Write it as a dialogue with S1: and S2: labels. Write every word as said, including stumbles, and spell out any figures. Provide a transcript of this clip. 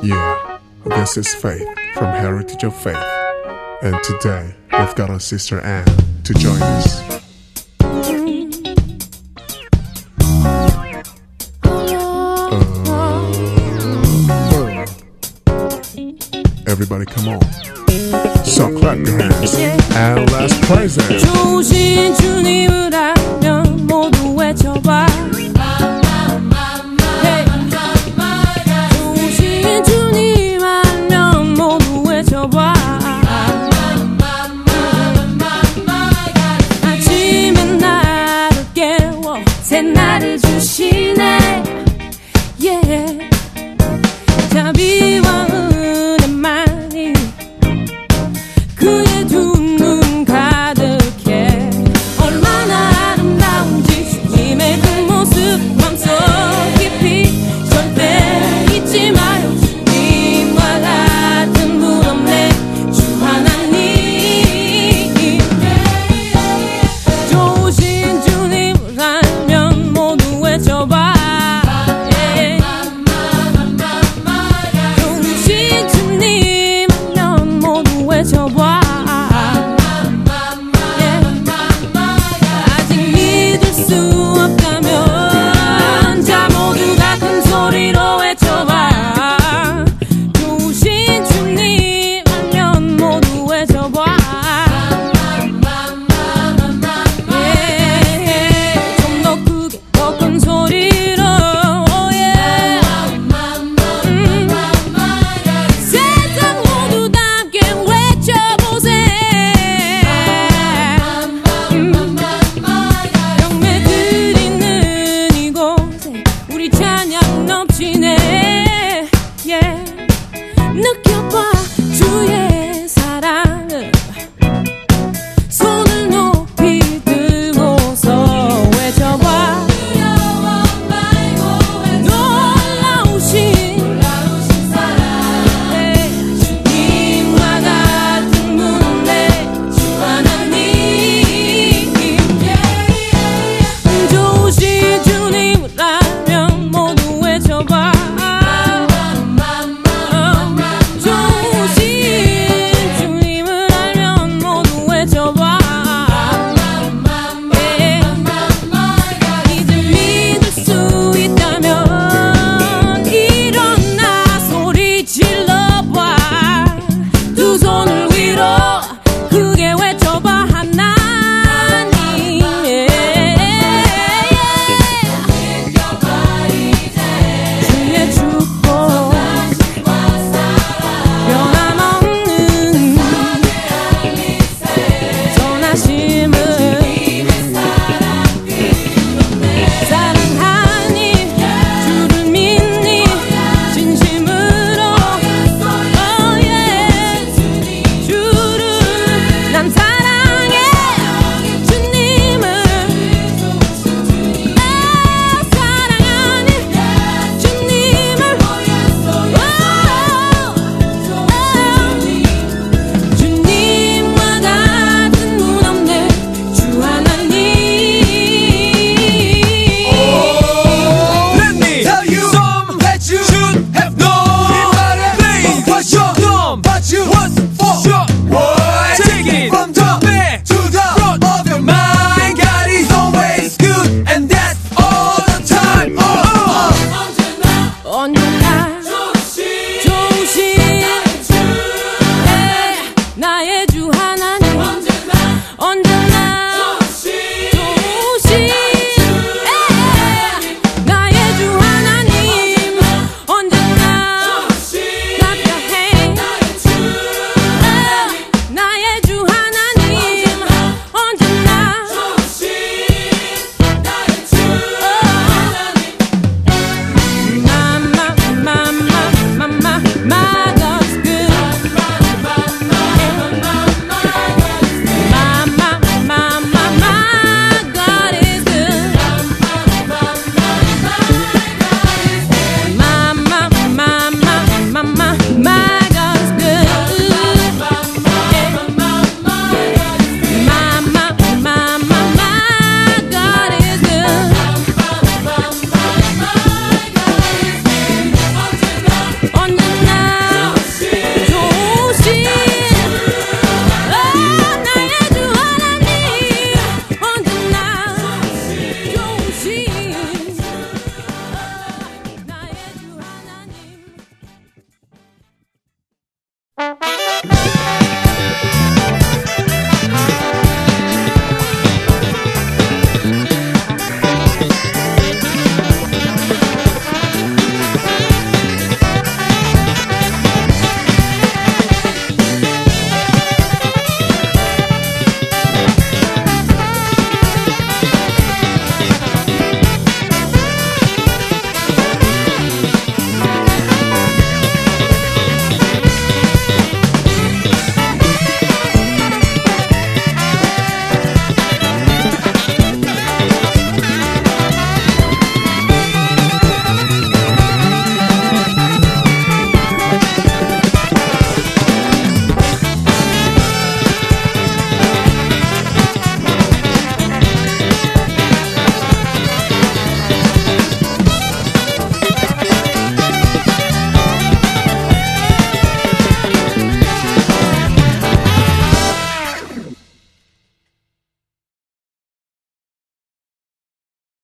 S1: Yeah, this is Faith from Heritage of Faith. And today, we've got our sister Anne to join us. Uh, everybody come on. So clap your hands and let's praise Him.
S2: 좋으신 주님을 알면 모두 외쳐봐. 좋으신 주님 알면 모두 외쳐봐. 아침에 나를 깨워 새날을 주시네. Yeah. 자비와 은혜만이 그의 두 눈 가득해. 얼마나 아름다운지 주님의 그 모습 맘속 깊이 절대 잊지 마요. 주님과 같은 분 없네 주 하나님. 좋으신 주님을 알면 모두 외쳐봐. 좋으신 주님 알면 모두 외쳐봐. 아직 믿을 수 없다면 자 모두가 큰 소리로 외쳐봐. 좋으신 주님 알면 모두 외쳐봐. 좀 더 크게 더 큰 소리로. 세상 모두 다 함께 외쳐보세. 경매 드리는 이곳에 우리 찬양 넘치네. Yeah. 느껴봐 주의 사랑을 손을 높이 들고서 외쳐봐. 놀라우신 주님과 같은 분의 주 하나님. 좋으신 주님을 알면 모두 외쳐봐.